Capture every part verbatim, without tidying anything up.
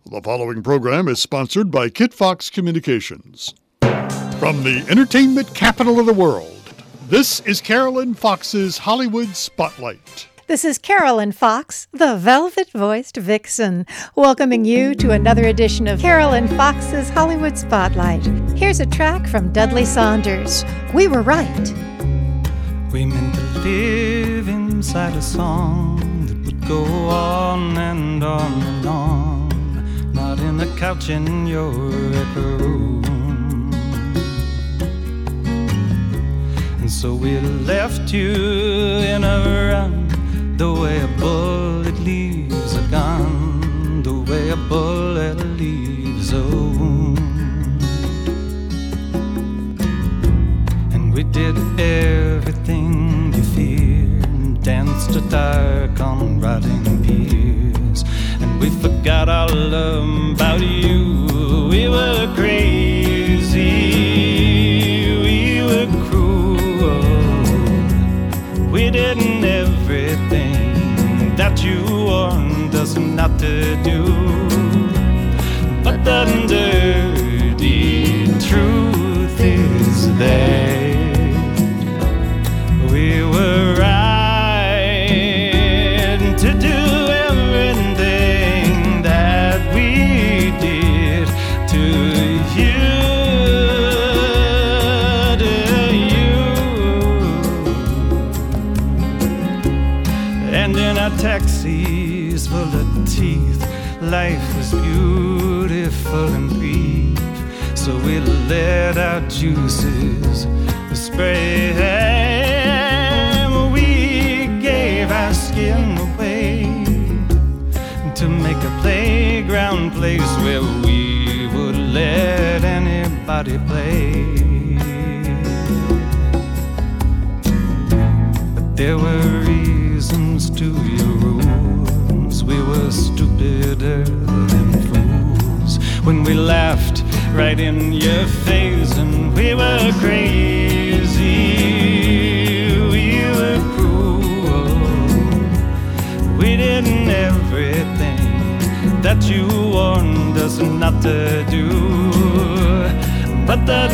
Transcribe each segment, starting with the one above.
The following program is sponsored by Kit Fox Communications. From the entertainment capital of the world, this is Carolyn Fox's Hollywood Spotlight. This is Carolyn Fox, the velvet-voiced vixen, welcoming you to another edition of Carolyn Fox's Hollywood Spotlight. Here's a track from Dudley Saunders, We Were Right. We meant to live inside a song that would go on and on and on, not in a couch in your record room. And so we left you in a run, the way a bullet leaves a gun, the way a bullet leaves a wound. And we did everything you feared, danced a dark on rotting piers, and we forgot all about you. We were crazy, we were cruel, we didn't everything that you warned us not to do. But the dirty truth is there, we were right to do everything that we did to you, to you. And in our taxis full of teeth, life was beautiful and brief, so we let our juices spray. We gave our skin away to make a playground place where we would let anybody play. But there were reasons to your rules. We were stupider than fools when we laughed right in your face, and we were crazy, we were cruel, we didn't everything that you warned us not to do. But the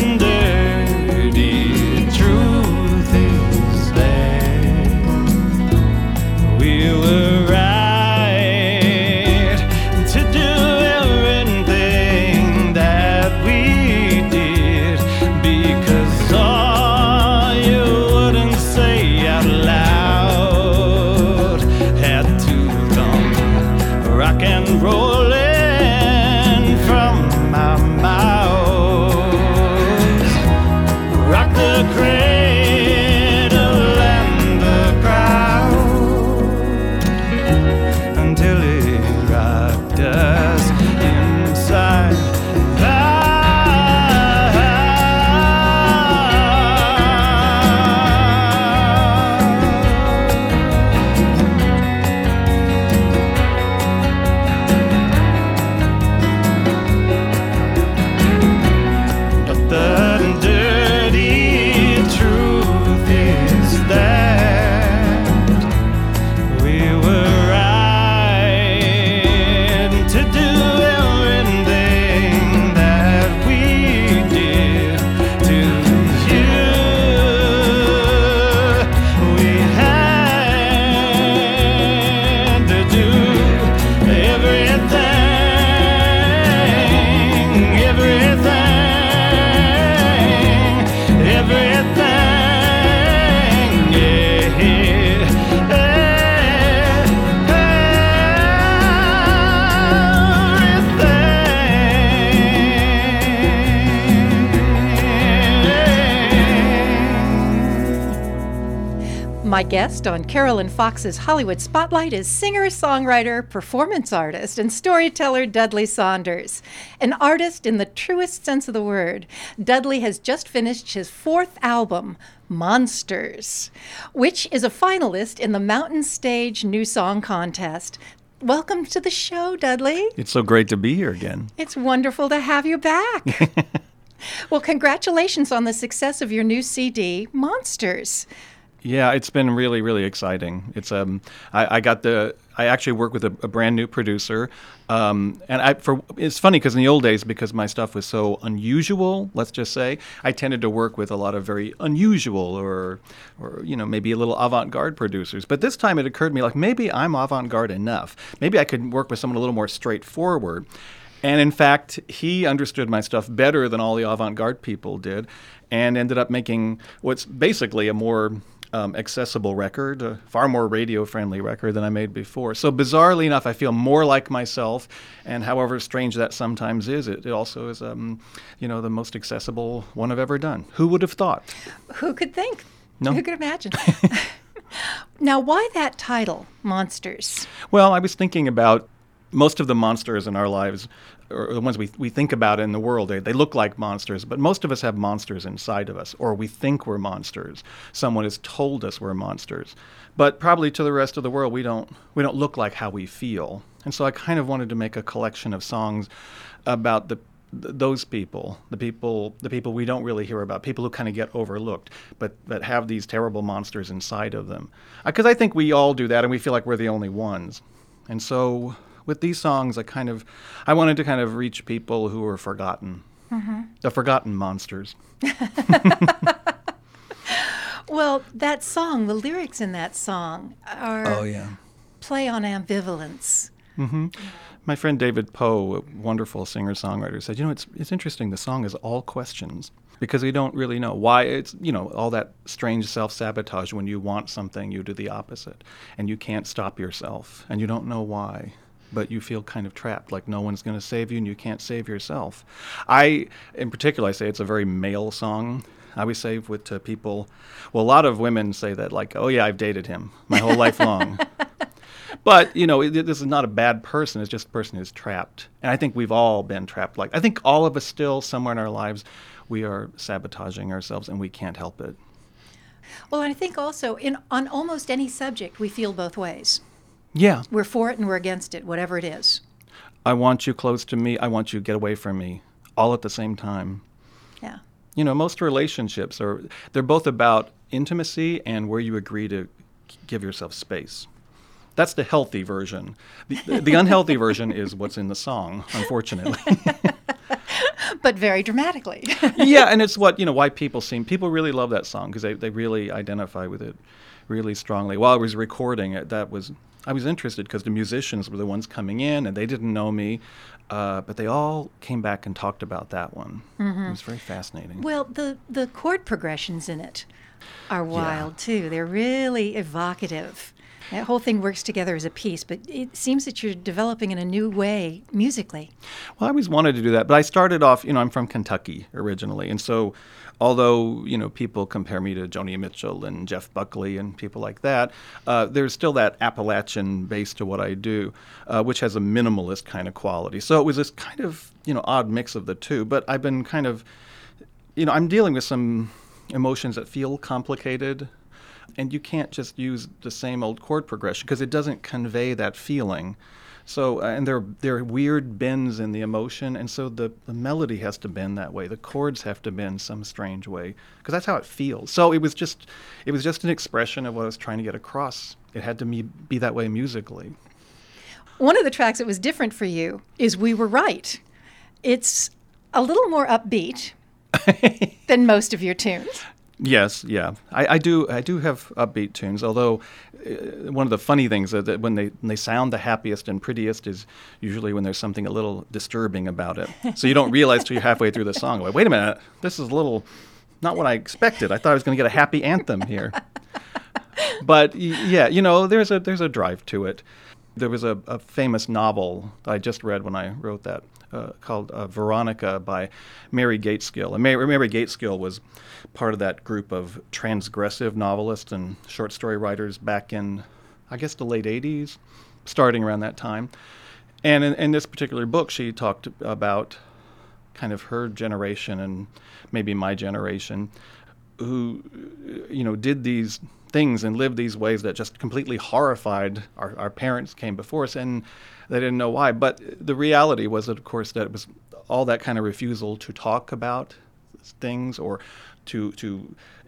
dirty truth is there, we were right to do everything that we did, because all you wouldn't say out loud had to come rock and rolling from our mouths. Rock the cradle and the crowd until it rocked us inside. But the dirty truth is that we were right to do everything that we did to you. We had to do everything, everything, everything, My guest on Carolyn Fox's Hollywood Spotlight is singer-songwriter, performance artist, and storyteller Dudley Saunders. An artist in the truest sense of the word, Dudley has just finished his fourth album, Monsters, which is a finalist in the Mountain Stage New Song Contest. Welcome to the show, Dudley. It's so great to be here again. It's wonderful to have you back. Well, congratulations on the success of your new C D, Monsters. Yeah, it's been really, really exciting. It's um, I, I got the I actually work with a, a brand new producer, um, and I for it's funny because in the old days, because my stuff was so unusual, let's just say, I tended to work with a lot of very unusual or or you know maybe a little avant-garde producers. But this time it occurred to me like maybe I'm avant-garde enough. Maybe I could work with someone a little more straightforward. And in fact, he understood my stuff better than all the avant-garde people did, and ended up making what's basically a more Um, accessible record, a far more radio-friendly record than I made before. So bizarrely enough, I feel more like myself, and however strange that sometimes is, it, it also is, um, you know, the most accessible one I've ever done. Who would have thought? Who could think? No. Who could imagine? Now, why that title, Monsters? Well, I was thinking about most of the monsters in our lives, or the ones we we think about in the world, they, they look like monsters, but most of us have monsters inside of us, or we think we're monsters. Someone has told us we're monsters. But probably to the rest of the world, we don't we don't look like how we feel. And so I kind of wanted to make a collection of songs about the th- those people, the people the people we don't really hear about, people who kind of get overlooked, but that have these terrible monsters inside of them. Because I think we all do that, and we feel like we're the only ones. And so with these songs, I kind of, I wanted to kind of reach people who were forgotten, mm-hmm. the forgotten monsters. Well, that song, the lyrics in that song are oh, yeah. play on ambivalence. Mm-hmm. My friend David Poe, a wonderful singer-songwriter, said, you know, it's it's interesting. The song is all questions because we don't really know why. It's, you know, all that strange self-sabotage. When you want something, you do the opposite, and you can't stop yourself, and you don't know why. But you feel kind of trapped, like no one's going to save you and you can't save yourself. I, in particular, I say it's a very male song. I always say with to people, well, a lot of women say that, like, oh, yeah, I've dated him my whole life long. But, you know, it, this is not a bad person. It's just a person who's trapped. And I think we've all been trapped. Like, I think all of us still, somewhere in our lives, we are sabotaging ourselves and we can't help it. Well, I think also in on almost any subject, we feel both ways. Yeah. We're for it and we're against it, whatever it is. I want you close to me. I want you to get away from me, all at the same time. Yeah. You know, most relationships are, they're both about intimacy and where you agree to give yourself space. That's the healthy version. The, the, the unhealthy version is what's in the song, unfortunately. But very dramatically. Yeah, and it's what, you know, why people seem, people really love that song because they, they really identify with it really strongly. While I was recording it, that was, I was interested because the musicians were the ones coming in and they didn't know me, uh, but they all came back and talked about that one. Mm-hmm. It was very fascinating. Well, the, the chord progressions in it are wild, yeah. too. They're really evocative. That whole thing works together as a piece, but it seems that you're developing in a new way musically. Well, I always wanted to do that, but I started off, you know, I'm from Kentucky originally, and so although, you know, people compare me to Joni Mitchell and Jeff Buckley and people like that, uh, there's still that Appalachian base to what I do, uh, which has a minimalist kind of quality. So it was this kind of, you know, odd mix of the two, but I've been kind of, you know, I'm dealing with some emotions that feel complicated. And you can't just use the same old chord progression because it doesn't convey that feeling. So, uh, and there, there are weird bends in the emotion, and so the, the melody has to bend that way. The chords have to bend some strange way because that's how it feels. So it was just, it was just an expression of what I was trying to get across. It had to me, be that way musically. One of the tracks that was different for you is "We Were Right." It's a little more upbeat than most of your tunes. Yes, yeah, I, I do. I do have upbeat tunes. Although uh, one of the funny things is that when they when they sound the happiest and prettiest is usually when there's something a little disturbing about it. So you don't realize till you're halfway through the song, like, wait a minute, this is a little not what I expected. I thought I was going to get a happy anthem here. But yeah, you know, there's a there's a drive to it. There was a, a famous novel that I just read when I wrote that uh, called uh, Veronica by Mary Gateskill. And Mary, Mary Gateskill was part of that group of transgressive novelists and short story writers back in, I guess, the late eighties, starting around that time. And in, in this particular book, she talked about kind of her generation and maybe my generation who, you know, did these things and lived these ways that just completely horrified our, our parents came before us, and they didn't know why. But the reality was, that, of course, that it was all that kind of refusal to talk about things or to to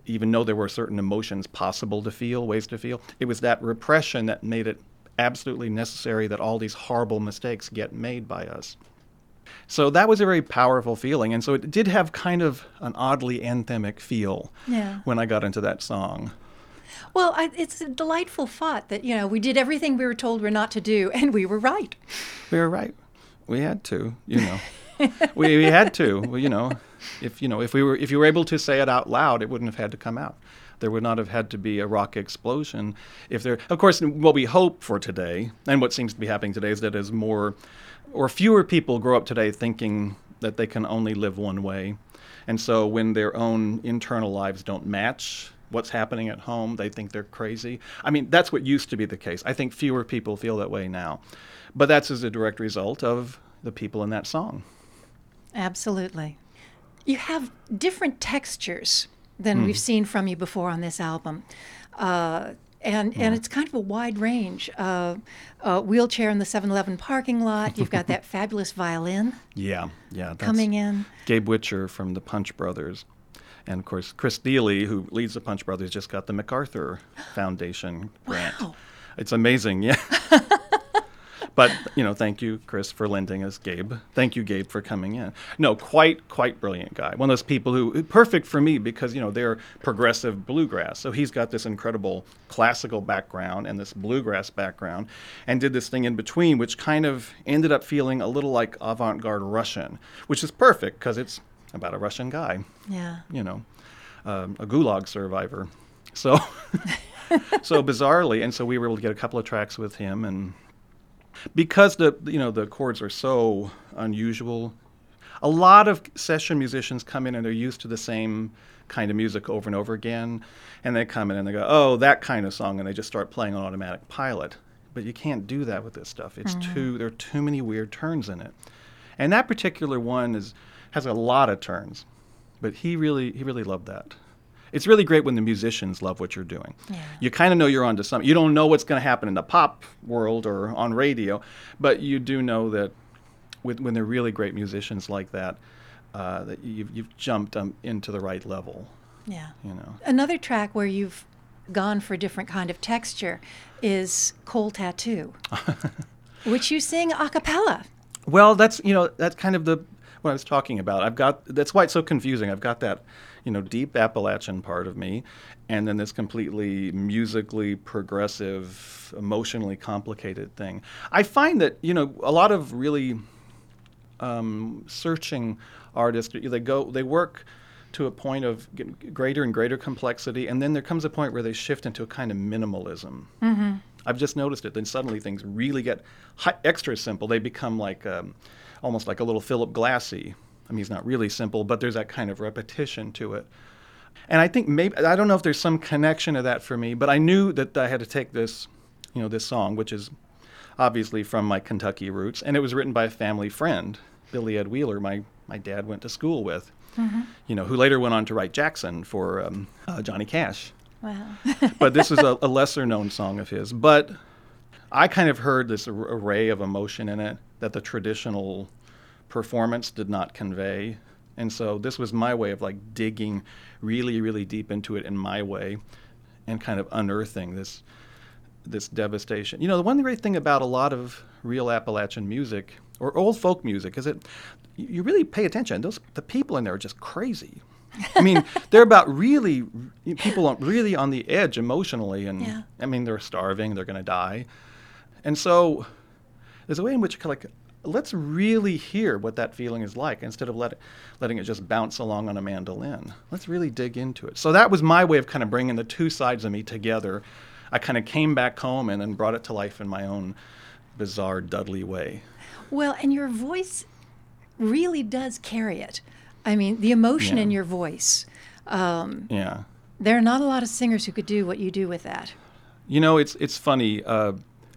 even though there were certain emotions possible to feel, ways to feel, it was that repression that made it absolutely necessary that all these horrible mistakes get made by us. So that was a very powerful feeling. And so it did have kind of an oddly anthemic feel Yeah. when I got into that song. Well, I, it's a delightful thought that, you know, we did everything we were told we're not to do, and we were right. We were right. We had to, you know. we, we had to, well, you know. If you know, if we were, if you were able to say it out loud, it wouldn't have had to come out. There would not have had to be a rock explosion. If there, of course, what we hope for today, and what seems to be happening today, is that as more or fewer people grow up today thinking that they can only live one way, and so when their own internal lives don't match what's happening at home, they think they're crazy. I mean, that's what used to be the case. I think fewer people feel that way now, but that's as a direct result of the people in that song. Absolutely. You have different textures than Hmm. we've seen from you before on this album. Uh, and and it's kind of a wide range. Uh, a wheelchair in the seven eleven parking lot. You've got that fabulous violin Yeah, yeah. That's coming in. Gabe Witcher from the Punch Brothers. And, of course, Chris Thiele, who leads the Punch Brothers, just got the MacArthur Foundation grant. Wow. It's amazing, yeah. But, you know, thank you, Chris, for lending us Gabe. Thank you, Gabe, for coming in. No, quite, quite brilliant guy. One of those people who, perfect for me because, you know, they're progressive bluegrass. So he's got this incredible classical background and this bluegrass background and did this thing in between, which kind of ended up feeling a little like avant-garde Russian, which is perfect because it's about a Russian guy, Yeah. you know, um, a gulag survivor. So, so bizarrely, and so we were able to get a couple of tracks with him, and because the you know the chords are so unusual, a lot of session musicians come in and they're used to the same kind of music over and over again, and they come in and they go, oh, that kind of song, and they just start playing on automatic pilot. But you can't do that with this stuff. It's Mm-hmm. too there are too many weird turns in it, and that particular one is has a lot of turns. But he really he really loved that. It's really great when the musicians love what you're doing. Yeah. You kind of know you're onto something. You don't know what's going to happen in the pop world or on radio, but you do know that with, when they're really great musicians like that, uh, that you've, you've jumped um, into the right level. Yeah. You know. Another track where you've gone for a different kind of texture is Coal Tattoo, which you sing a cappella. Well, that's you know that's kind of the what I was talking about. I've got that's why it's so confusing. I've got that you know deep Appalachian part of me, and then this completely musically progressive, emotionally complicated thing. I find that you know a lot of really um, searching artists they go they work to a point of g- greater and greater complexity, and then there comes a point where they shift into a kind of minimalism. Mm-hmm. I've just noticed it. Then suddenly things really get hi- extra simple. They become like um, almost like a little Philip Glassy. I mean, he's not really simple, but there's that kind of repetition to it. And I think maybe I don't know if there's some connection to that for me, but I knew that I had to take this, you know, this song, which is obviously from my Kentucky roots, and it was written by a family friend, Billy Ed Wheeler, my my dad went to school with, Mm-hmm. you know, who later went on to write Jackson for um, uh, Johnny Cash. Wow. But this is a, a lesser-known song of his. But I kind of heard this ar- array of emotion in it that the traditional performance did not convey. And so this was my way of like digging really, really deep into it in my way and kind of unearthing this this devastation. You know, the one great thing about a lot of real Appalachian music or old folk music is that you really pay attention. Those the people in there are just crazy. I mean, they're about really people on, really on the edge emotionally, and Yeah. I mean, they're starving, they're going to die, and so there's a way in which like let's really hear what that feeling is like instead of let it, letting it just bounce along on a mandolin. Let's really dig into it. So that was my way of kind of bringing the two sides of me together. I kind of came back home and then brought it to life in my own bizarre Dudley way. Well, and your voice really does carry it. I mean, the emotion Yeah. in your voice. Um, Yeah. there are not a lot of singers who could do what you do with that. You know, it's it's funny. Uh,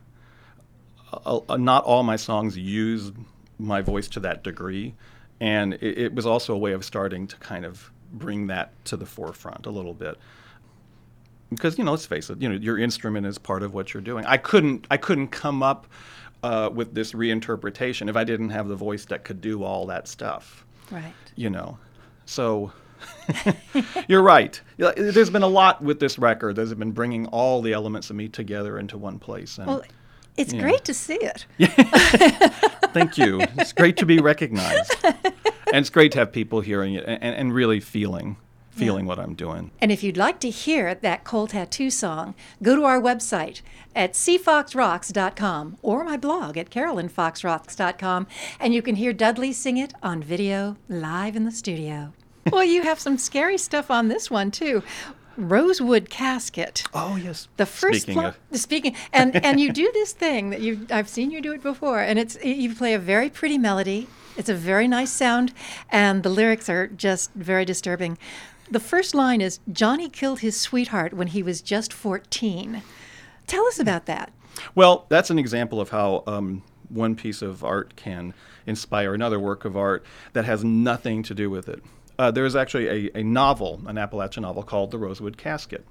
uh, uh, not all my songs use my voice to that degree, and it, it was also a way of starting to kind of bring that to the forefront a little bit. Because you know, let's face it, you know, your instrument is part of what you're doing. I couldn't I couldn't come up uh, with this reinterpretation if I didn't have the voice that could do all that stuff. Right. You know, so You're right. Yeah, there's been a lot with this record. There's been bringing all the elements of me together into one place. And, Well, it's yeah. great to see it. Thank you. It's great to be recognized. And it's great to have people hearing it and, and really feeling feeling what I'm doing. And if you'd like to hear that Coal Tattoo song, go to our website at c fox rocks dot com or my blog at carolyn fox rocks dot com, and you can hear Dudley sing it on video live in the studio. Well, you have some scary stuff on this one, too. Rosewood Casket. Oh, yes. The first Speaking li- of. the speaking and and you do this thing that you I've seen you do it before, and it's you play a very pretty melody. It's a very nice sound, and the lyrics are just very disturbing. The first line is, Johnny killed his sweetheart when he was just fourteen. Tell us about that. Well, that's an example of how um, one piece of art can inspire another work of art that has nothing to do with it. Uh, there is actually a, a novel, an Appalachian novel called The Rosewood Casket.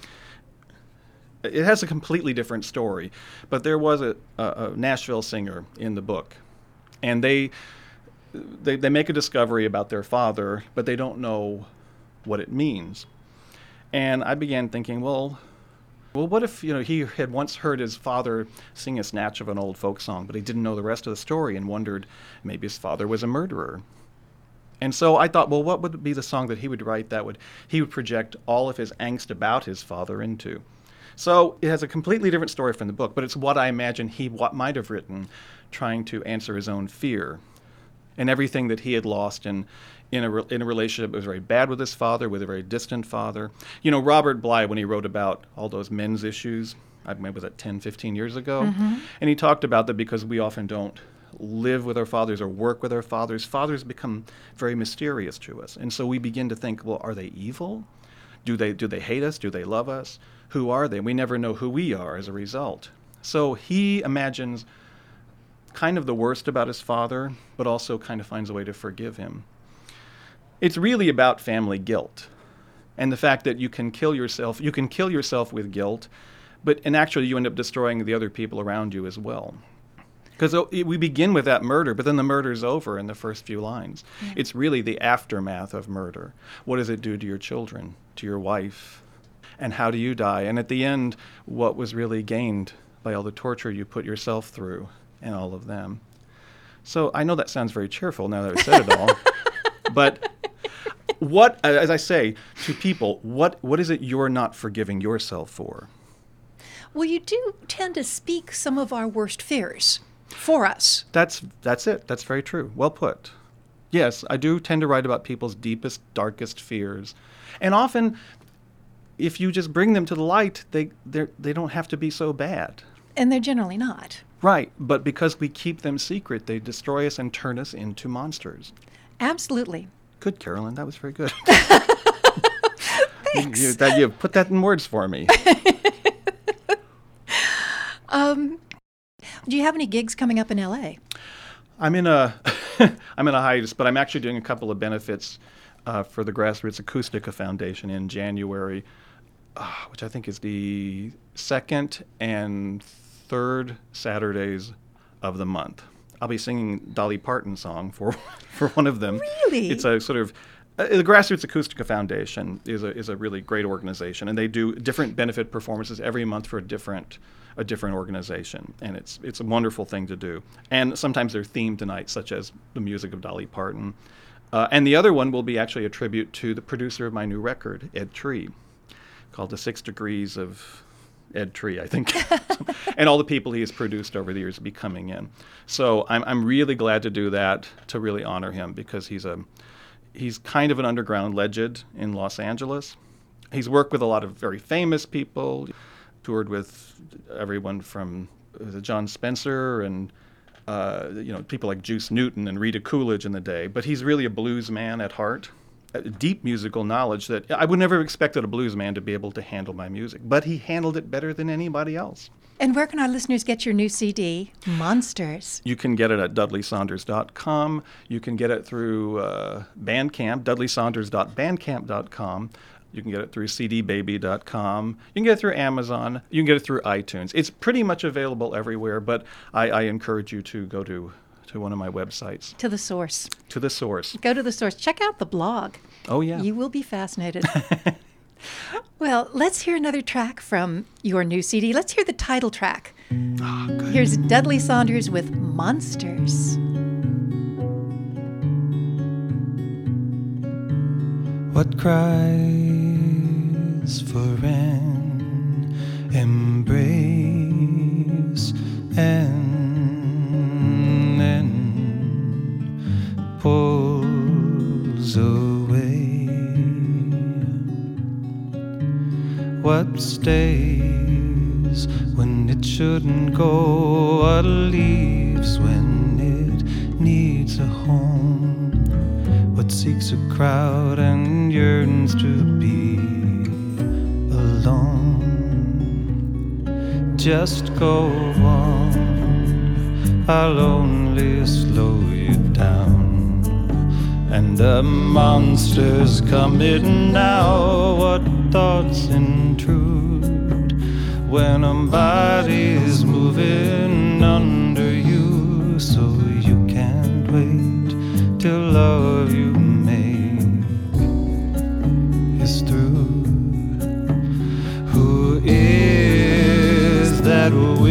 It has a completely different story, but there was a, a, a Nashville singer in the book, and they, they they make a discovery about their father, but they don't know what it means. And I began thinking, well, well, what if, you know, he had once heard his father sing a snatch of an old folk song, but he didn't know the rest of the story and wondered maybe his father was a murderer. And so I thought, well, what would be the song that he would write that would he would project all of his angst about his father into? So it has a completely different story from the book, but it's what I imagine he what might have written, trying to answer his own fear and everything that he had lost in in a, re- in a relationship that was very bad with his father, with a very distant father. You know, Robert Bly, when he wrote about all those men's issues, I mean, was that ten, fifteen years ago? Mm-hmm. And he talked about that because we often don't live with our fathers or work with our fathers. Fathers become very mysterious to us. And so we begin to think, well, are they evil? Do they do they hate us? Do they love us? Who are they? We never know who we are as a result. So he imagines kind of the worst about his father, but also kind of finds a way to forgive him. It's really about family guilt and the fact that you can kill yourself. You can kill yourself with guilt, but and actually you end up destroying the other people around you as well. Because we begin with that murder, but then the murder's over in the first few lines. Yeah. It's really the aftermath of murder. What does it do to your children, to your wife? And how do you die? And at the end, what was really gained by all the torture you put yourself through and all of them? So I know that sounds very cheerful now that I've said it all. But what, as I say to people, what what is it you're not forgiving yourself for? Well, you do tend to speak some of our worst fears for us. That's that's it. That's very true. Well put. Yes, I do tend to write about people's deepest, darkest fears. And often, if you just bring them to the light, they they they don't have to be so bad. And they're generally not. Right, but because we keep them secret, they destroy us and turn us into monsters. Absolutely. Good, Carolyn. That was very good. Thanks. You, that, you put that in words for me. um, do you have any gigs coming up in L A? I'm in a I'm in a hiatus, but I'm actually doing a couple of benefits uh, for the Grassroots Acoustica Foundation in January, uh, which I think is the second and third Saturdays of the month. I'll be singing Dolly Parton song for for one of them. Really? It's a sort of uh, the Grassroots Acoustica Foundation is a is a really great organization, and they do different benefit performances every month for a different a different organization, and it's it's a wonderful thing to do. And sometimes they're themed tonight, such as the music of Dolly Parton. Uh, and the other one will be actually a tribute to the producer of my new record, Ed Tree, called The Six Degrees of Ed Tree, I think. And all the people he has produced over the years will be coming in. So I'm I'm really glad to do that, to really honor him, because he's a he's kind of an underground legend in Los Angeles. He's worked with a lot of very famous people, toured with everyone from uh, John Spencer and uh, you know people like Juice Newton and Rita Coolidge in the day. But he's really a blues man at heart. A deep musical knowledge that I would never have expected a blues man to be able to handle my music, but he handled it better than anybody else. And where can our listeners get your new C D, Monsters? You can get it at dudley saunders dot com. You can get it through uh, Bandcamp, dudley saunders dot bandcamp dot com. You can get it through c d baby dot com. You can get it through Amazon. You can get it through iTunes. It's pretty much available everywhere, but I, I encourage you to go to to one of my websites. To the source. To the source. Go to the source. Check out the blog. Oh, yeah. You will be fascinated. Well, let's hear another track from your new C D. Let's hear the title track. Oh, good. Here's Dudley Saunders with Monsters. What cries for an embrace and then pulls away? What stays when it shouldn't go? What leaves when it needs a home? What seeks a crowd and yearns to be alone? Just go on, I'll only slow you down. And the monsters come in now. What thoughts intrude when a body's moving under you? So you can't wait till love you make is through. Who is that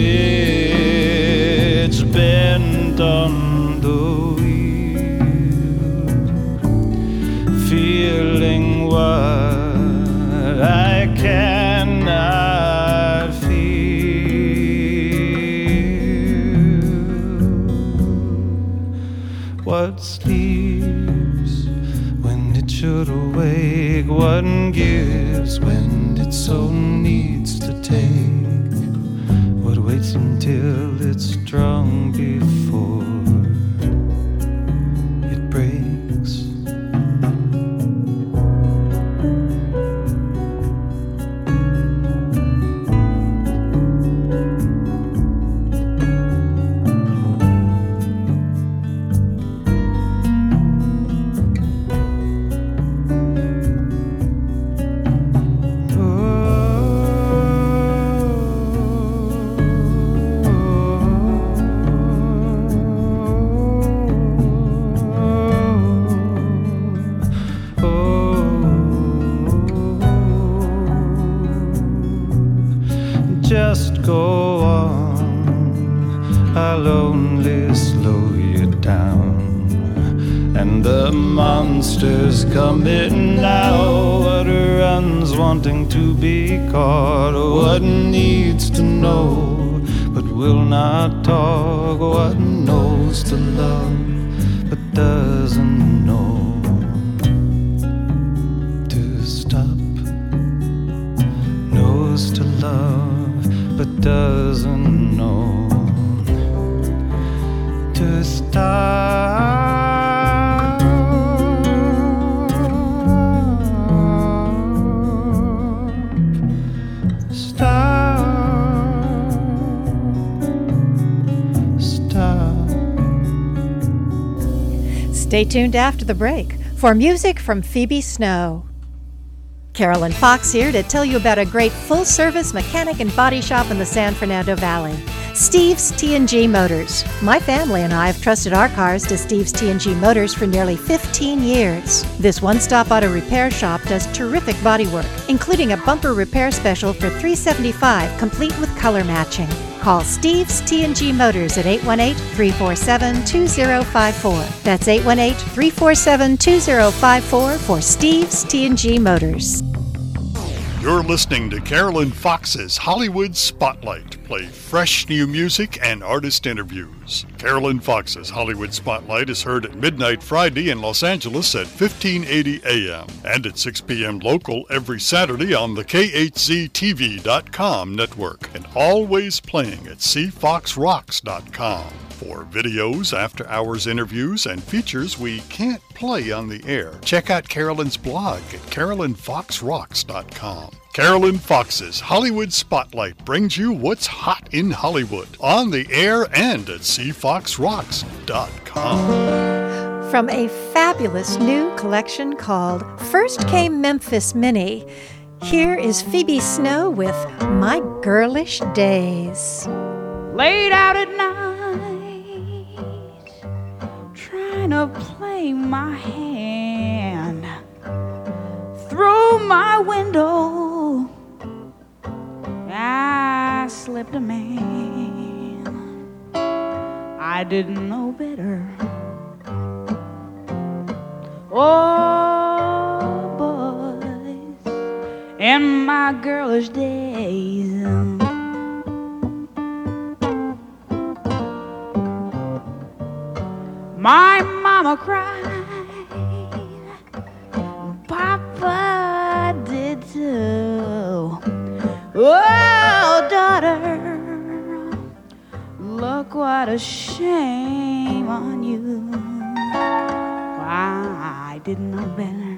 witch bent on the wheel, feeling what I cannot feel? What sleeps when it should awake? What gives when it so needs to take? What waits until it's strong before it breaks? Just go on, I'll only slow you down. And the monsters come in now. What runs wanting to be caught? What needs to know but will not talk? What knows to love but doesn't know to stop? Knows to love but doesn't know to stop. Stop. Stop. Stay tuned after the break for music from Phoebe Snow. Carolyn Fox here to tell you about a great full-service mechanic and body shop in the San Fernando Valley, Steve's T and G Motors. My family and I have trusted our cars to Steve's T and G Motors for nearly fifteen years. This one-stop auto repair shop does terrific body work, including a bumper repair special for three hundred seventy-five dollars, complete with color matching. Call Steve's T and G Motors at eight one eight, three four seven, two zero five four. That's eight one eight, three four seven, two zero five four for Steve's T and G Motors. You're listening to Carolyn Fox's Hollywood Spotlight. Play fresh new music and artist interviews. Carolyn Fox's Hollywood Spotlight is heard at midnight Friday in Los Angeles at fifteen eighty A M and at six p.m. local every Saturday on the K H Z T V dot com network and always playing at c fox rocks dot com. For videos, after-hours interviews, and features we can't play on the air, check out Carolyn's blog at carolyn fox rocks dot com. Carolyn Fox's Hollywood Spotlight brings you what's hot in Hollywood, on the air and at c fox rocks dot com. From a fabulous new collection called First Came Memphis Minnie, here is Phoebe Snow with My Girlish Days. Laid out at night trying to play my hand through my window. I slipped a man. I didn't know better. Oh, boys, in my girlish days, my mama cried, Papa did too. Oh, daughter, look what a shame on you. I didn't know better.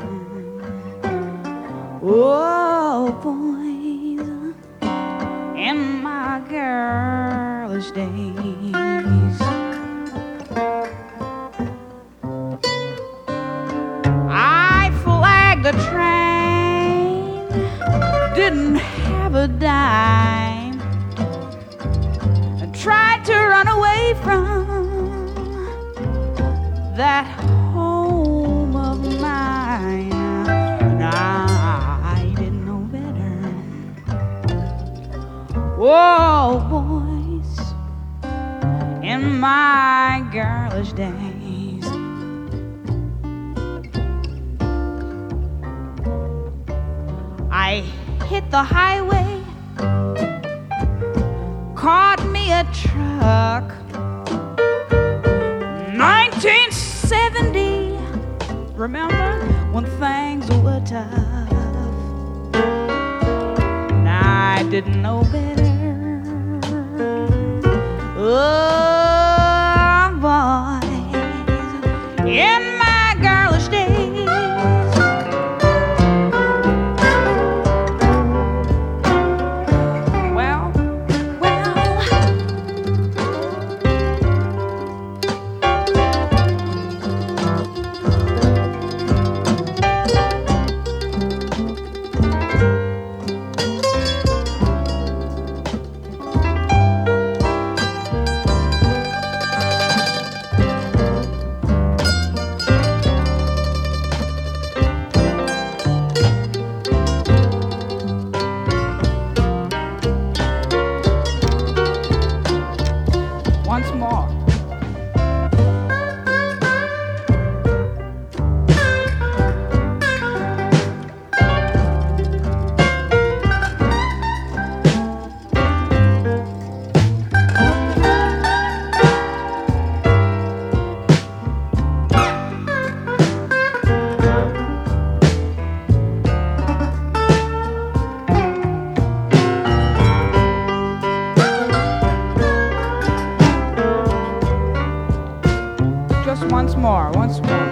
Oh, boys, in my girlish days, I flagged a train, didn't have a dime, and tried to run away from that home of mine, and I didn't know better. Whoa, boys, in my girlish days, I hit the highway, caught me a truck. nineteen seventy, remember when things were tough? And I didn't know better. Oh, boys, in my girlish days, well, well, once more. Just once more, once more.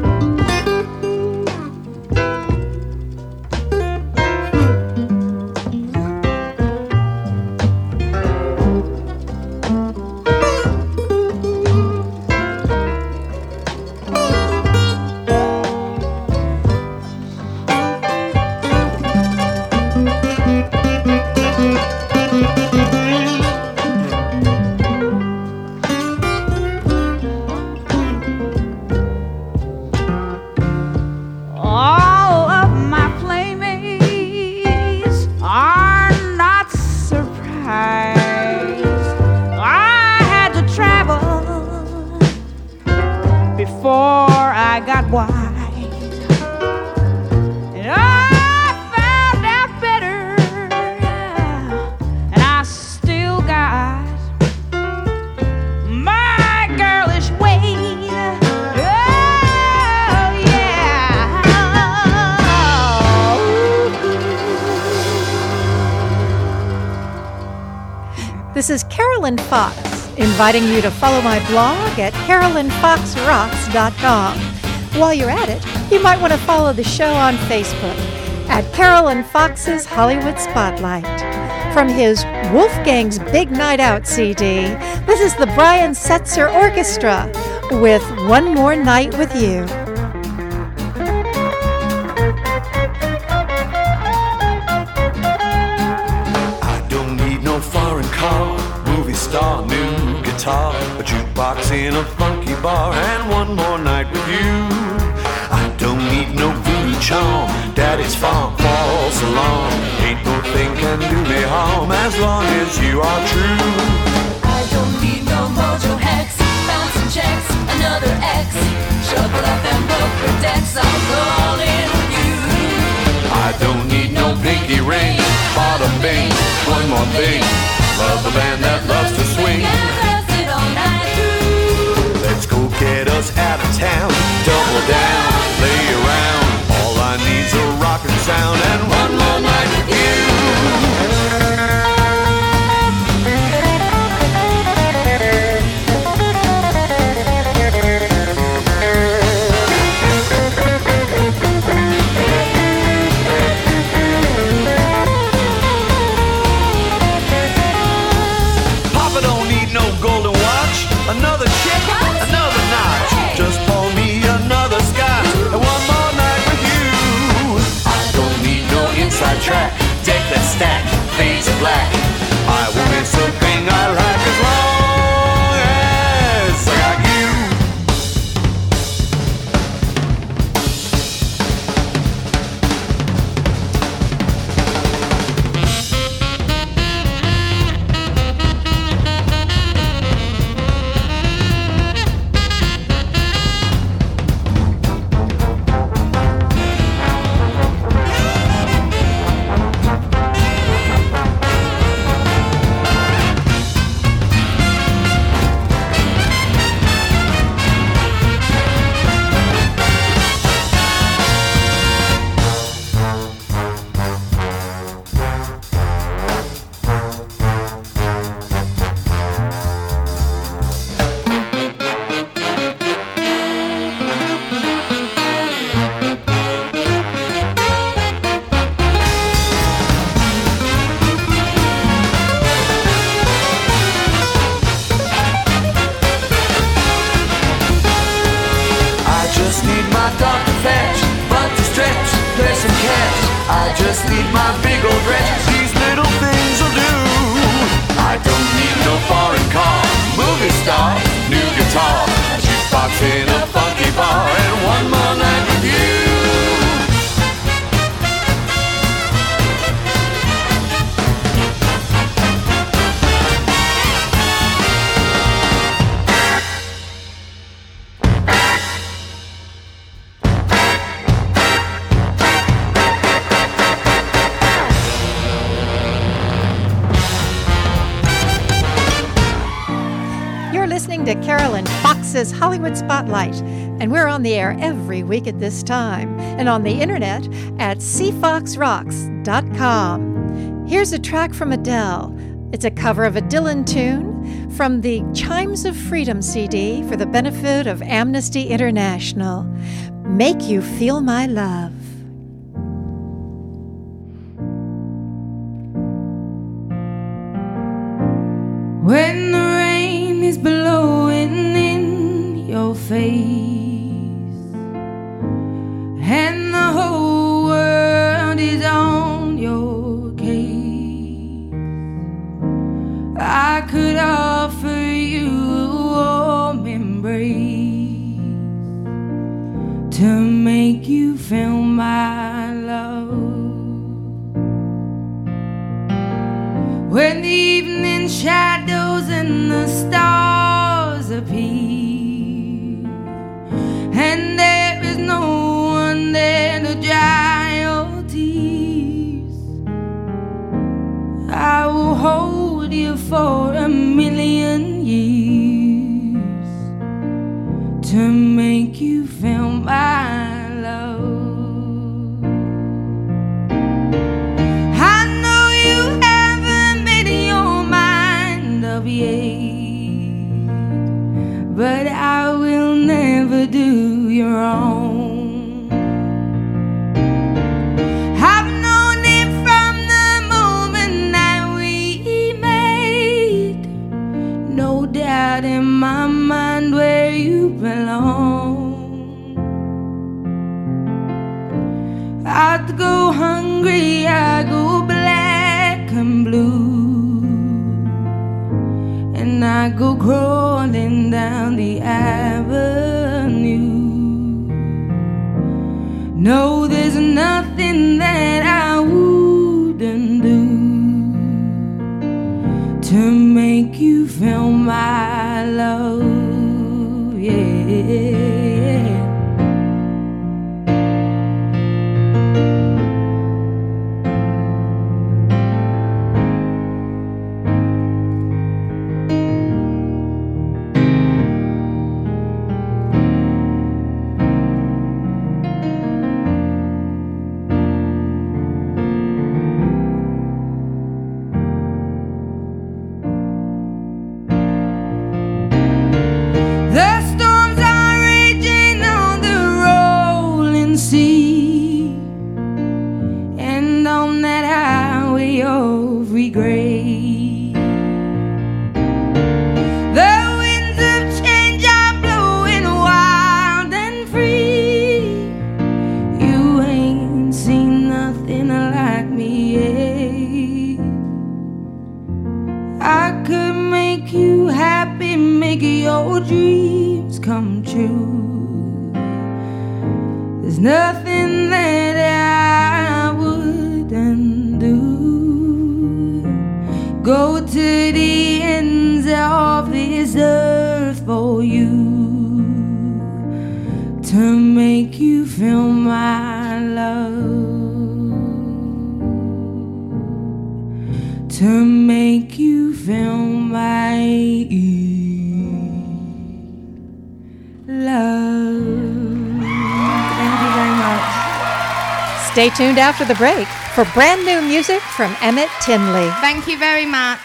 All of my playmates are not surprised. I had to travel before I got wise, and I found out better, and I still got my girlish ways. This is Carolyn Fox, inviting you to follow my blog at carolyn fox rocks dot com. While you're at it, you might want to follow the show on Facebook at Carolyn Fox's Hollywood Spotlight. From his Wolfgang's Big Night Out C D, this is the Brian Setzer Orchestra with One More Night with You. Foreign car, movie star, new guitar, a jukebox in a funky bar and one more night with you. I don't need no voodoo charm, daddy's farm false alarm. Ain't no thing can do me harm as long as you are true. I don't need no mojo hex, bouncing checks, another X. Shuffle up and poker decks, I'll go all in with you. I don't need no pinky ring, bottom bing, one more thing. Love the band that loves to swing. It all night through. Let's go get us out of town. Double down, lay around. All I need's a rockin' sound and one more night with you. Another chick, another notch. Hey. Just pour me another scotch and one more night with you. I don't need no inside track. Deck that stack, fades to black. I won't miss a thing I like as long as I got you. I just need my big old wrench. These little things will do. I don't need no foreign car, movie star, new guitar, a jukebox in a funky bar, and one more night with you. To Carolyn Fox's Hollywood Spotlight, and we're on the air every week at this time and on the internet at c fox rocks dot com. Here's a track from Adele. It's a cover of a Dylan tune from the Chimes of Freedom C D for the benefit of Amnesty International. Make You Feel My Love. When the rain is blowing in your face and the whole world is on your case, I could offer you a warm embrace to make you feel my love. When the evening shadows and the stars appear, and there is no one there to dry your tears, I will hold you for a million years to make you feel my love. But I will never do you wrong. I've known it from the moment that we made. No doubt in my mind where you belong. I'd go hungry, I go black and blue, and I go crawling down the avenue. No, there's nothing that I wouldn't do to make you feel my love, yeah. Stay tuned after the break for brand new music from Emmett Tinley. Thank you very much.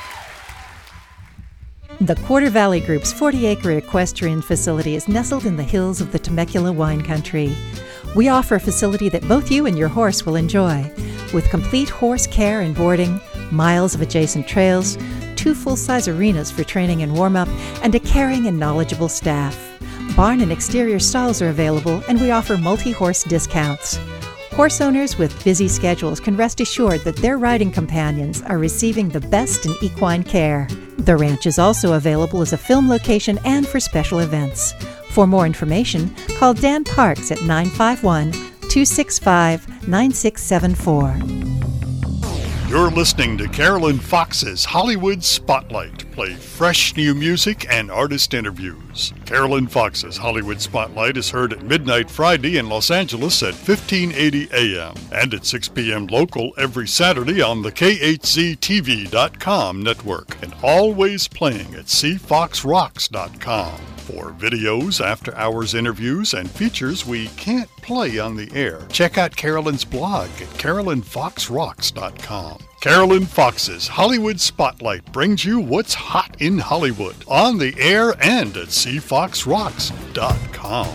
The Quarter Valley Group's forty-acre equestrian facility is nestled in the hills of the Temecula wine country. We offer a facility that both you and your horse will enjoy, with complete horse care and boarding, miles of adjacent trails, two full-size arenas for training and warm-up, and a caring and knowledgeable staff. Barn and exterior stalls are available, and we offer multi-horse discounts. Horse owners with busy schedules can rest assured that their riding companions are receiving the best in equine care. The ranch is also available as a film location and for special events. For more information, call Dan Parks at nine five one, two six five, nine six seven four. You're listening to Carolyn Fox's Hollywood Spotlight. Play fresh new music and artist interviews. Carolyn Fox's Hollywood Spotlight is heard at midnight Friday in Los Angeles at fifteen eighty a m and at six p.m. local every Saturday on the K H Z T V dot com network and always playing at C Fox Rocks dot com. For videos, after-hours interviews, and features we can't play on the air, check out Carolyn's blog at Carolyn Fox Rocks dot com. Carolyn Fox's Hollywood Spotlight brings you what's hot in Hollywood, on the air and at C Fox Rocks dot com.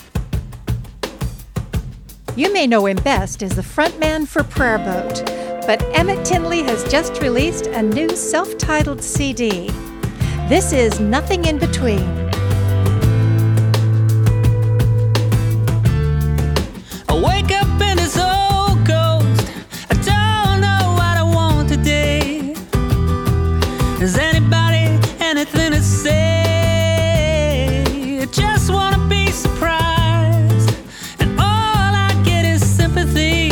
You may know him best as the frontman for Prayer Boat, but Emmett Tinley has just released a new self-titled C D. This is Nothing in Between. I wake up in this old ghost. I don't know what I want today. Is anybody anything to say? I just want to be surprised, and all I get is sympathy.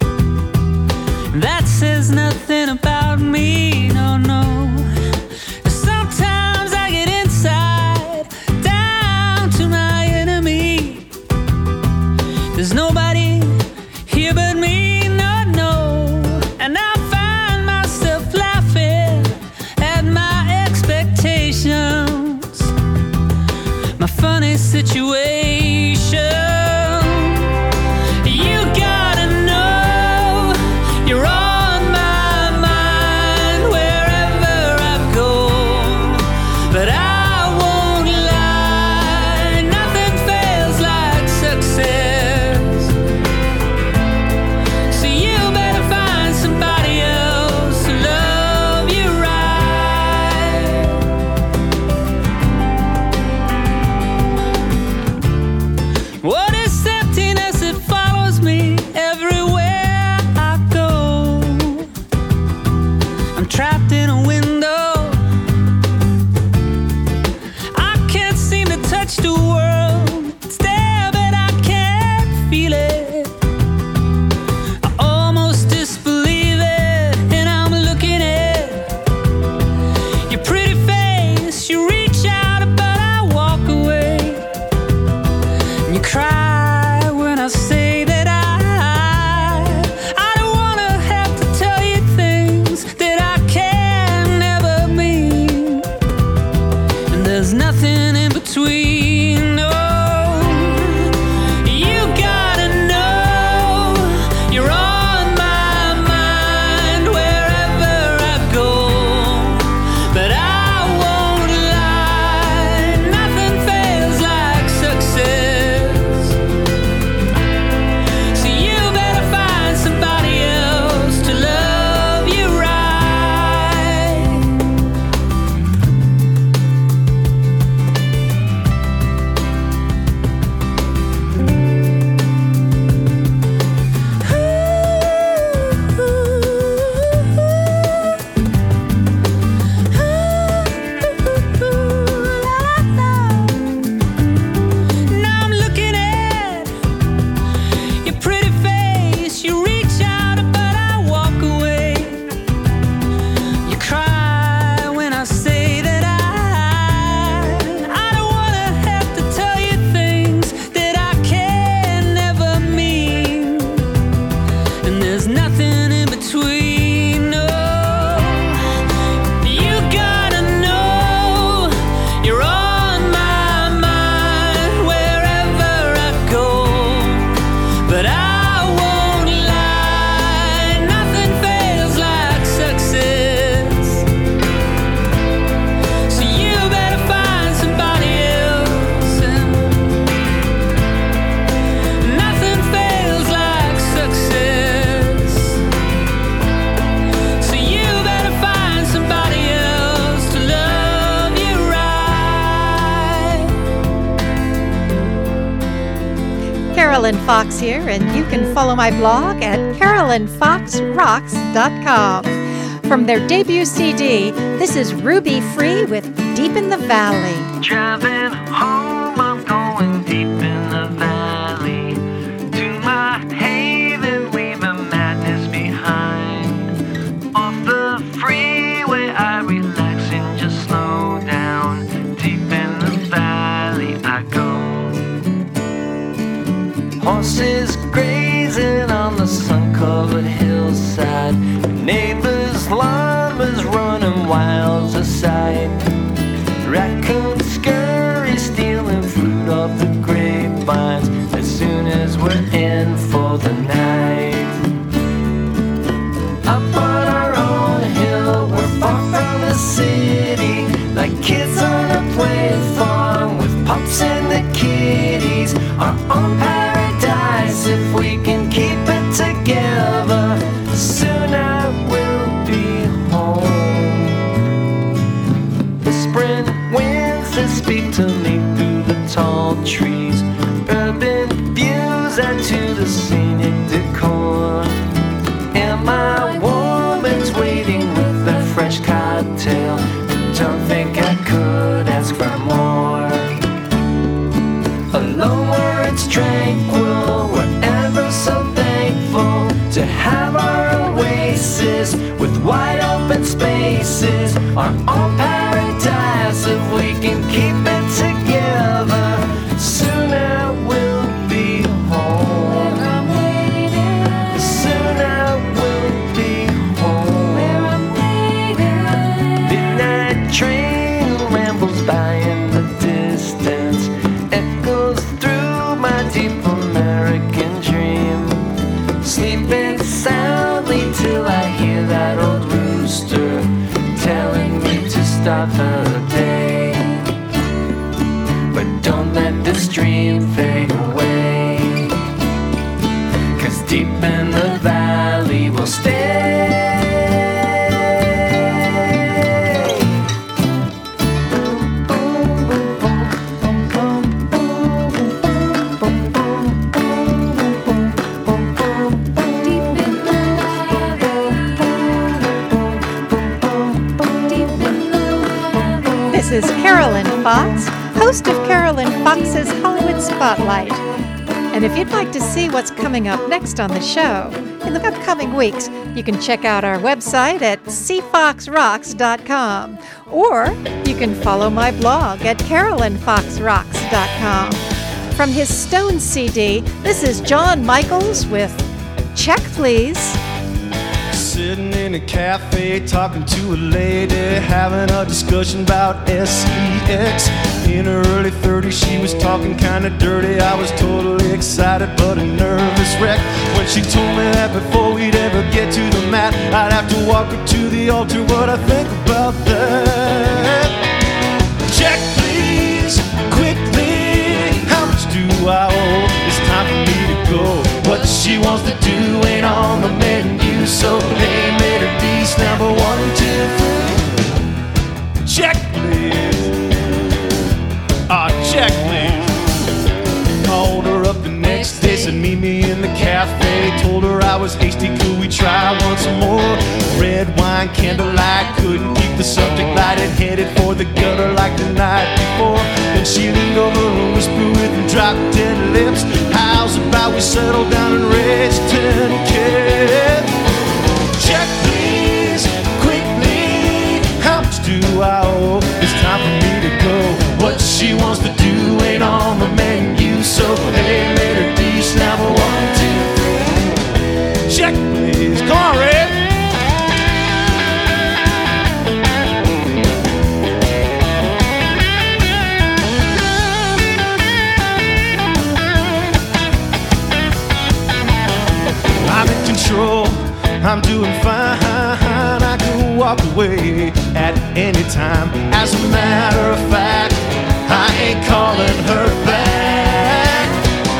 That says nothing about me, no, no. Sometimes I get inside, down to my enemy. There's nobody here but me, no, no. And I find myself laughing at my expectations, my funny situation. You gotta know you're on my mind wherever I go, but I won't lie, nothing feels like success. So you better find somebody else to love you right. Carolyn Fox here, and you can follow my blog at carolyn fox rocks dot com. From their debut C D, this is Ruby Free with Deep in the Valley. Driving home, I'm going deep in the valley to my haven, leaving madness behind. Off the freeway, I relax and just slow down. Deep in the valley I go. Horses grazing on the sun-covered hillside. Neighbors' lawn was running wild aside. Raccoons scurry, stealing fruit off the grapevines as soon as we're in for the night. Up on our own hill, we're far from the city, like kids on a play farm with pups and the kitties. Our own paradise, if we can keep it together, soon I will be home. Whispering winds that speak to me through the tall trees, urban views add to the scenic decor. And my woman's waiting with a fresh cocktail. Don't think I could ask for more. Alone where it's tranquil, we're ever so thankful to have our oasis with wide open spaces, our own paradise. If we can keep it together, soon I will be home. Where I'm waiting, soon I will be home. Where I'm waiting, midnight train rambles by in the distance, echoes through my deep American dream. Sleeping soundly till I hear that old rooster telling me to start the day. But don't let this dream fade away, 'cause deep in the valley we'll stay. This is Carolyn Fox, host of Carolyn Fox's Hollywood Spotlight. And if you'd like to see what's coming up next on the show in the upcoming weeks, you can check out our website at c fox rocks dot com, or you can follow my blog at carolyn fox rocks dot com. From his Stone C D, this is John Michaels with Check Please. Sitting in a cafe talking to a lady, having a discussion about S E X. In her early thirties, she was talking kinda dirty. I was totally excited but a nervous wreck when she told me that before we'd ever get to the mat, I'd have to walk her to the altar. What I think about that? Check please, quickly, how much do I owe? It's time for me to go. What she wants to do ain't on the menu, so they made her piece number one, two, three. Check please. Ah, check please. Called her up the next day, said meet me in the cafe. Told her I was hasty, could we try once more? Red wine, candlelight, couldn't keep the subject lighted. Headed for the gutter like the night before. Then she leaned over and whispered with them drop dead lips, how's about we settle down and rest ten kids? Check please, quickly, how much do I owe? It's time for me to go. What she wants to do ain't on the menu, so they made her dish number one, two, three. Check please, come on, Red. I'm in control, I'm doing fine, I can walk away at any time. As a matter of fact, I ain't calling her back.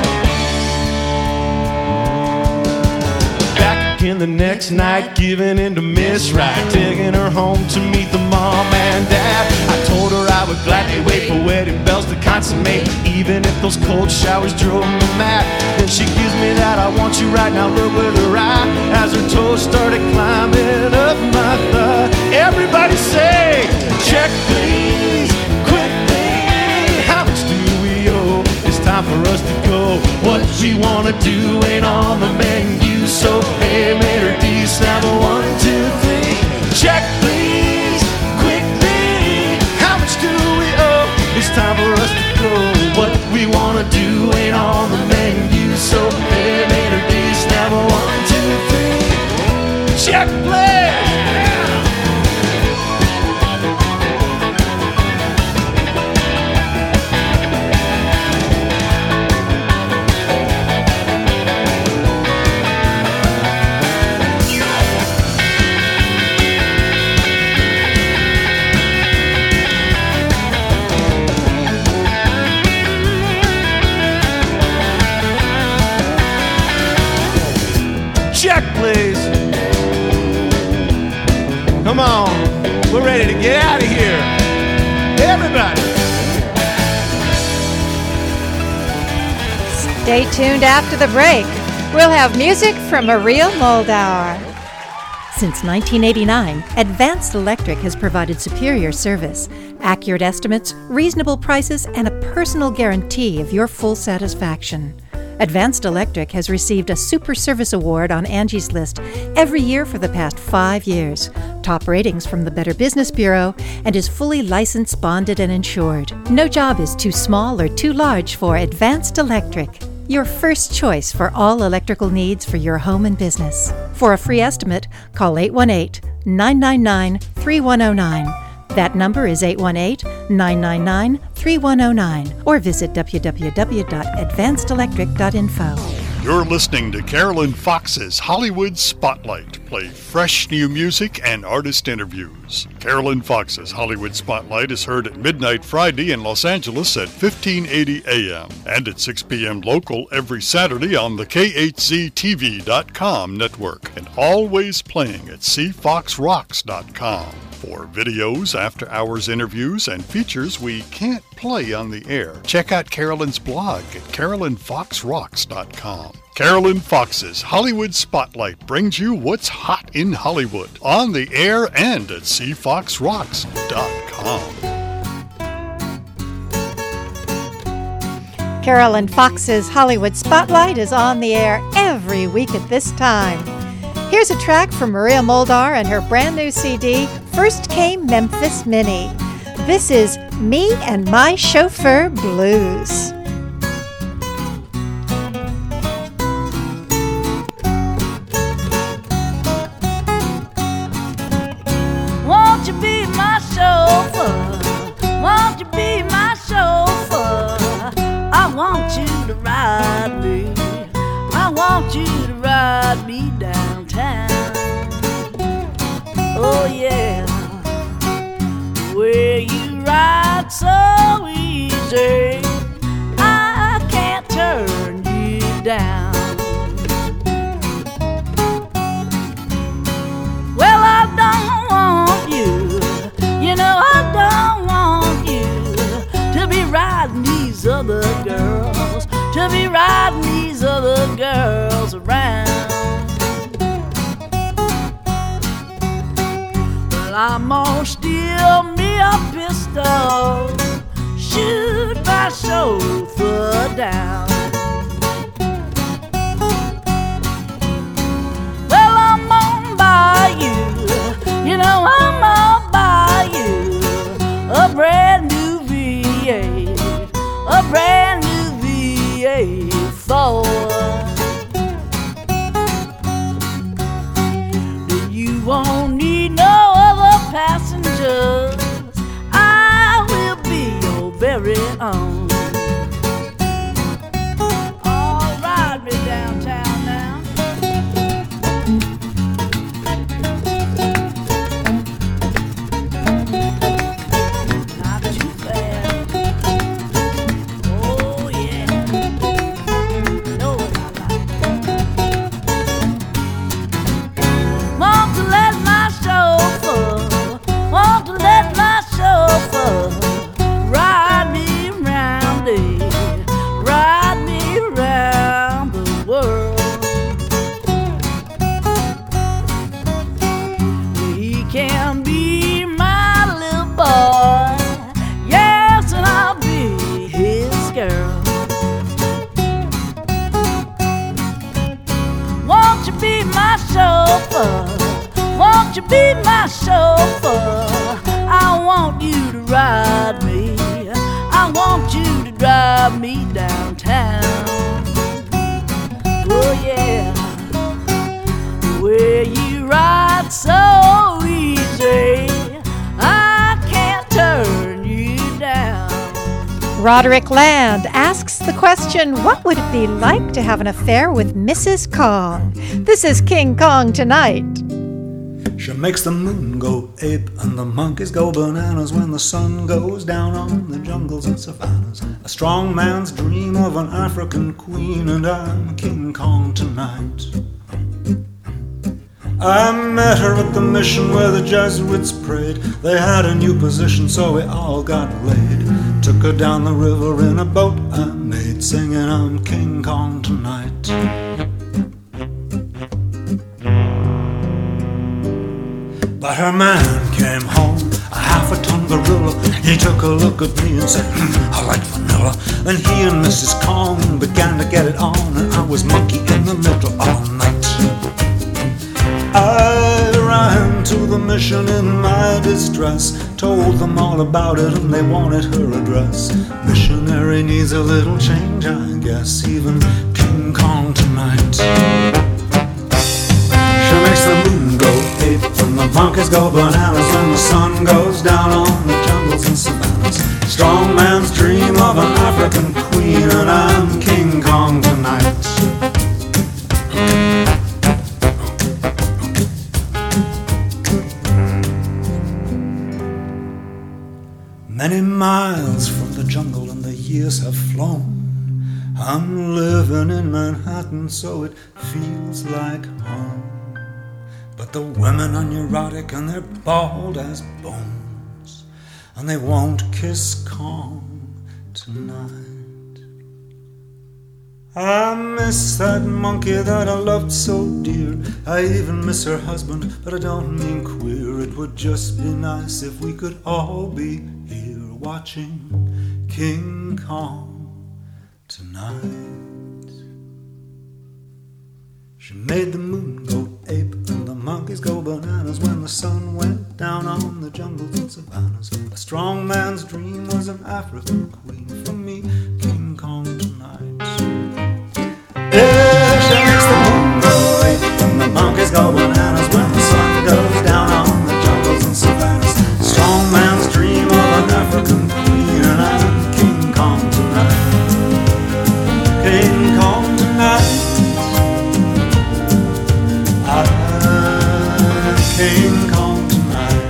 Back again the next night, giving in to Miss Right, taking her home to meet the mom and dad. I told her I would gladly wait for wedding bells to consummate, even if those cold showers drove me mad. Then she gives me that I want you right now look with her eye, as her toes started climbing up my thigh. Everybody say, check please, quickly, how much do we owe? It's time for us to go. What we wanna do ain't on the menu, so hey, maitre d', snap a one, two, three. Check please, quickly, how much do we owe? It's time for us to go. What we wanna do ain't on the menu, so hey, maitre d', snap a one, two, three. Check please. Check, please. Come on, we're ready to get out of here. Everybody. Stay tuned after the break. We'll have music from Maria Moldauer. Since nineteen eighty-nine, Advanced Electric has provided superior service, accurate estimates, reasonable prices, and a personal guarantee of your full satisfaction. Advanced Electric has received a Super Service Award on Angie's List every year for the past five years, top ratings from the Better Business Bureau, and is fully licensed, bonded, and insured. No job is too small or too large for Advanced Electric, your first choice for all electrical needs for your home and business. For a free estimate, call eight one eight, nine nine nine, three one zero nine. That number is eight one eight, nine nine nine, three one zero nine, or visit w w w dot advanced electric dot info. You're listening to Carolyn Fox's Hollywood Spotlight. Play fresh new music and artist interviews. Carolyn Fox's Hollywood Spotlight is heard at midnight Friday in Los Angeles at fifteen eighty A M and at six p.m. local every Saturday on the K H Z T V dot com network, and always playing at c fox rocks dot com. For videos, after-hours interviews, and features we can't play on the air, check out Carolyn's blog at carolyn fox rocks dot com. Carolyn Fox's Hollywood Spotlight brings you what's hot in Hollywood, on the air and at c fox rocks dot com. Carolyn Fox's Hollywood Spotlight is on the air every week at this time. Here's a track from Maria Moldauer and her brand new C D, First Came Memphis Minnie. This is Me and My Chauffeur Blues. Won't you be my chauffeur? Won't you be my chauffeur? I want you to ride me. I want you to ride me downtown. Oh yeah, where you ride so easy, I can't turn you down. Well, I don't want you, you know I don't want you to be riding these other girls, to be riding these other girls around. Well, I'm gonna steal me a pistol, shoot my chauffeur down. Well, I'm gonna buy you, you know I'm gonna buy you a brand new V eight, a brand new V eight Ford. You won't need no other passengers, I will be your very own. All ride me downtown now. Not too fast. Oh yeah. chauffeur? Won't you be my chauffeur? I want you to ride me. I want you to drive me downtown. Oh yeah, where you ride so easy, I can't turn you down. Roderick Land asks the question, what would it be like to have an affair with Missus Kong? This is King Kong Tonight. She makes the moon go ape and the monkeys go bananas when the sun goes down on the jungles and savannas. A strong man's dream of an African queen, and I'm King Kong tonight. I met her at the mission where the Jesuits prayed. They had a new position, so we all got laid. Took her down the river in a boat I made, singing I'm King Kong tonight. But her man came home, a half a ton gorilla. He took a look at me and said, mm, I like vanilla. Then he and Missus Kong began to get it on, and I was monkey in the middle all night. I ran to the mission in my distress, told them all about it and they wanted her address. Missionary needs a little change, I guess, even King Kong tonight. She makes the moon go ape and the monkeys go bananas when the sun goes down on the jungles and savannas. Strong man's dream of an African queen, and I'm King Kong tonight. Many miles from the jungle and the years have flown. I'm living in Manhattan, so it feels like home. But the women are neurotic and they're bald as bones, and they won't kiss Kong tonight. I miss that monkey that I loved so dear. I even miss her husband, but I don't mean queer. It would just be nice if we could all be here watching King Kong tonight. She made the moon go ape and the monkeys go bananas when the sun went down on the jungles and savannas. A strong man's dream was an African queen. For me, King Kong tonight. Yeah, she makes the moon go ape and the monkeys go bananas when the sun goes down on the jungles and savannas. A strong man's dream of an African queen, and I'm King Kong tonight. King Kong tonight. King Kong tonight.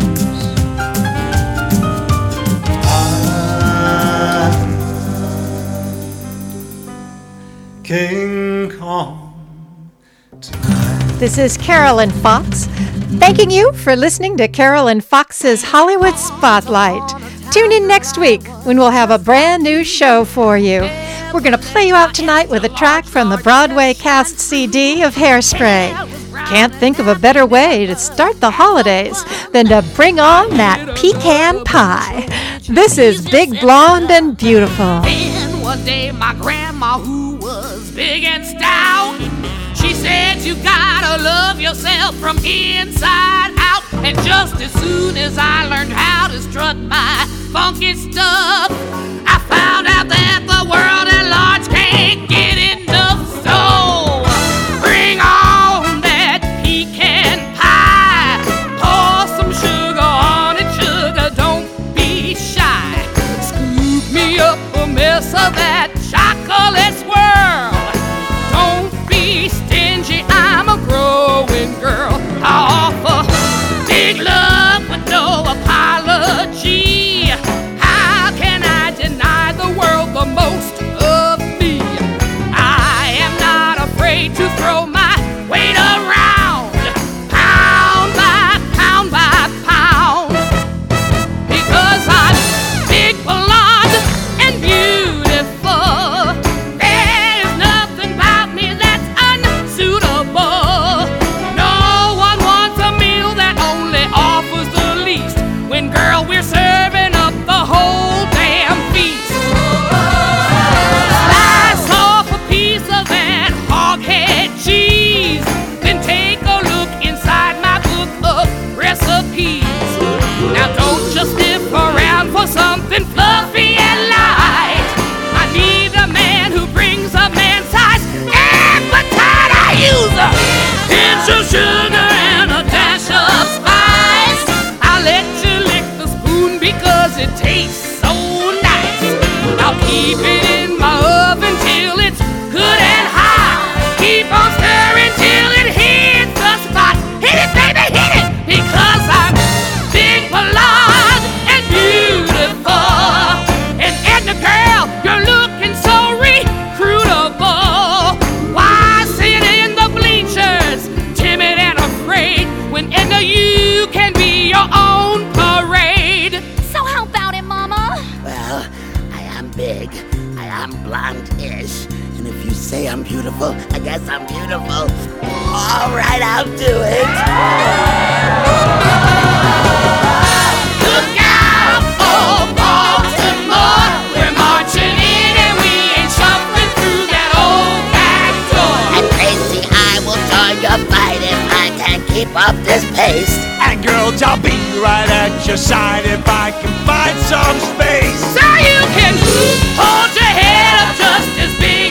I'm King Kong tonight. This is Carolyn Fox, thanking you for listening to Carolyn Fox's Hollywood Spotlight. Tune in next week when we'll have a brand new show for you. We're going to play you out tonight with a track from the Broadway cast C D of Hairspray. Can't think of a better way to start the holidays than to bring on that pecan pie. This is Big Blonde and Beautiful. Then one day my grandma, who was big and stout, she said you gotta love yourself from inside out. And just as soon as I learned how to strut my funky stuff, I found out that the world at large can't get enough. So bring on that pecan pie, pour some sugar on it, sugar, don't be shy. Scoop me up a mess of that chocolate swirl. Don't be stingy, I'm a growing girl. I offer big love with no apology. How can I deny the world the most of me? I am not afraid to throw my weight around, pound by pound by pound, because I'm big, blonde, and beautiful. There's nothing about me that's unsuitable. No one wants a meal that only offers the least. When, girl, we're serving up the whole damn feast. Slice off a piece of that hog head cheese. say I'm beautiful? I guess I'm beautiful. All right, I'll do it. Look out for Baltimore. We're marching in and we ain't shuffling through that old back door. And Tracy, I will join your fight if I can keep up this pace. And girls, I'll be right at your side if I can find some space. So you can hold your head up just as big